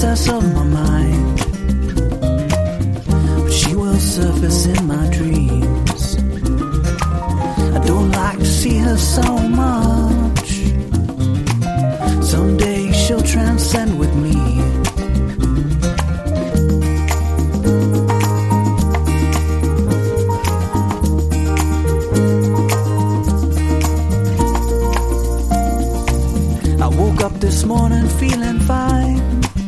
princess of my mind, but she will surface in my dreams. I don't like to see her so much. Someday she'll transcend with me. I woke up this morning feeling fine.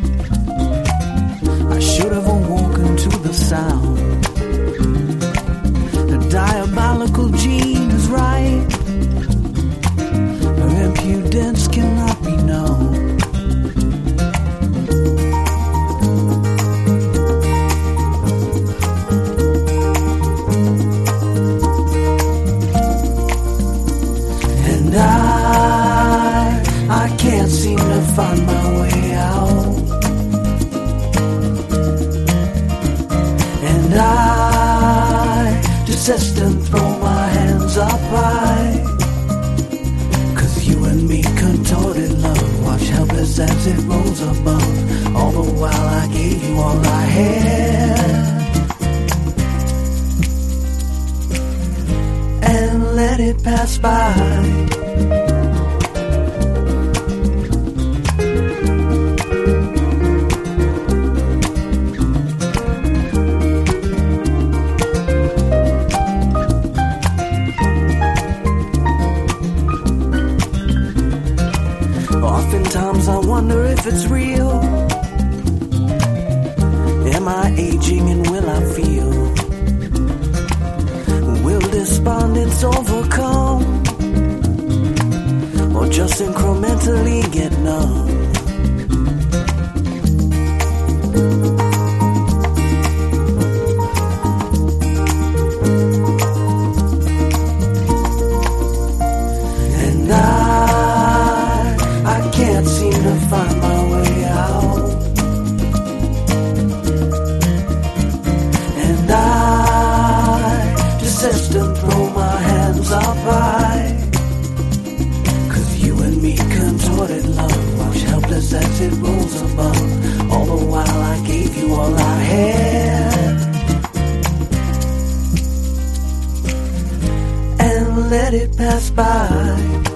I should have awoken to the sound. The diabolical gene is right. Her impudence cannot be known. And I can't seem to find my way out. And I desist and throw my hands up high. 'Cause you and me contorted love, watch helpless as it rolls above. All the while I gave you all I had, and let it pass by. Oftentimes I wonder if it's real. Am I aging and will I feel? Will despondence overcome, or just incrementally get numb? And I can't seem to find my way out. And I desist and throw my hands up high. 'Cause you and me contorted love, watch helpless as it rolls above. All the while I gave you all I had, and let it pass by.